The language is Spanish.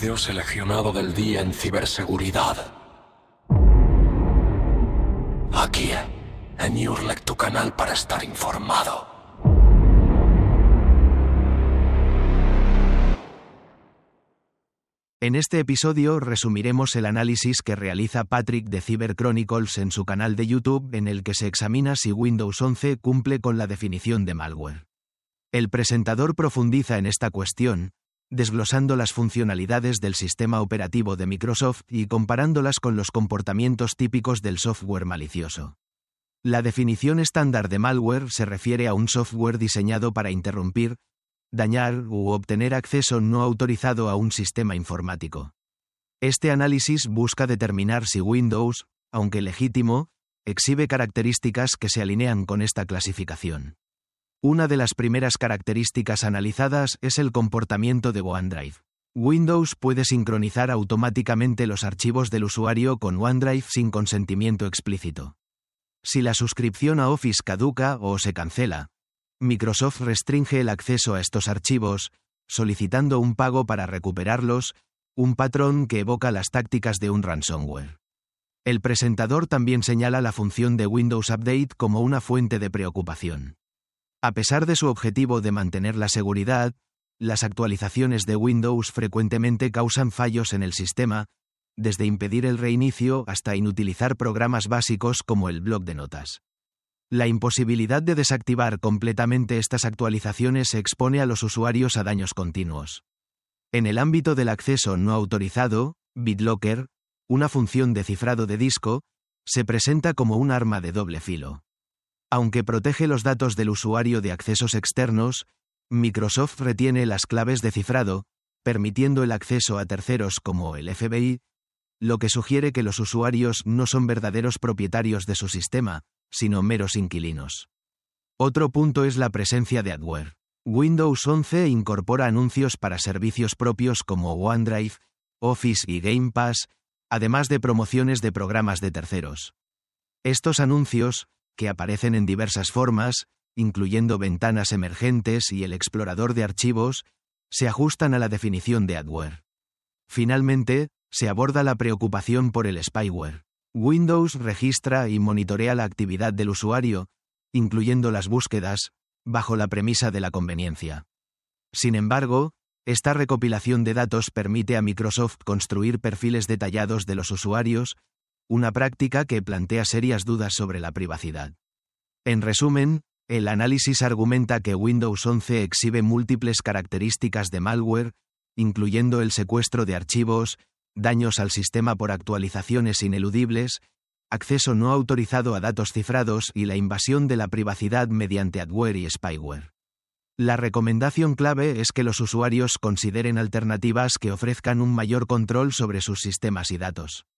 video seleccionado del día en ciberseguridad. Aquí, en Urlec, tu canal para estar informado. En este episodio resumiremos el análisis que realiza Patrick de Cyber Chronicles en su canal de YouTube, en el que se examina si Windows 11 cumple con la definición de malware. El presentador profundiza en esta cuestión, desglosando las funcionalidades del sistema operativo de Microsoft y comparándolas con los comportamientos típicos del software malicioso. La definición estándar de malware se refiere a un software diseñado para interrumpir, dañar u obtener acceso no autorizado a un sistema informático. Este análisis busca determinar si Windows, aunque legítimo, exhibe características que se alinean con esta clasificación. Una de las primeras características analizadas es el comportamiento de OneDrive. Windows puede sincronizar automáticamente los archivos del usuario con OneDrive sin consentimiento explícito. Si la suscripción a Office caduca o se cancela, Microsoft restringe el acceso a estos archivos, solicitando un pago para recuperarlos, un patrón que evoca las tácticas de un ransomware. El presentador también señala la función de Windows Update como una fuente de preocupación. A pesar de su objetivo de mantener la seguridad, las actualizaciones de Windows frecuentemente causan fallos en el sistema, desde impedir el reinicio hasta inutilizar programas básicos como el bloc de notas. La imposibilidad de desactivar completamente estas actualizaciones expone a los usuarios a daños continuos. En el ámbito del acceso no autorizado, BitLocker, una función de cifrado de disco, se presenta como un arma de doble filo. Aunque protege los datos del usuario de accesos externos, Microsoft retiene las claves de cifrado, permitiendo el acceso a terceros como el FBI, lo que sugiere que los usuarios no son verdaderos propietarios de su sistema, sino meros inquilinos. Otro punto es la presencia de adware. Windows 11 incorpora anuncios para servicios propios como OneDrive, Office y Game Pass, además de promociones de programas de terceros. Estos anuncios, que aparecen en diversas formas, incluyendo ventanas emergentes y el explorador de archivos, se ajustan a la definición de adware. Finalmente, se aborda la preocupación por el spyware. Windows registra y monitorea la actividad del usuario, incluyendo las búsquedas, bajo la premisa de la conveniencia. Sin embargo, esta recopilación de datos permite a Microsoft construir perfiles detallados de los usuarios, una práctica que plantea serias dudas sobre la privacidad. En resumen, el análisis argumenta que Windows 11 exhibe múltiples características de malware, incluyendo el secuestro de archivos, daños al sistema por actualizaciones ineludibles, acceso no autorizado a datos cifrados y la invasión de la privacidad mediante adware y spyware. La recomendación clave es que los usuarios consideren alternativas que ofrezcan un mayor control sobre sus sistemas y datos.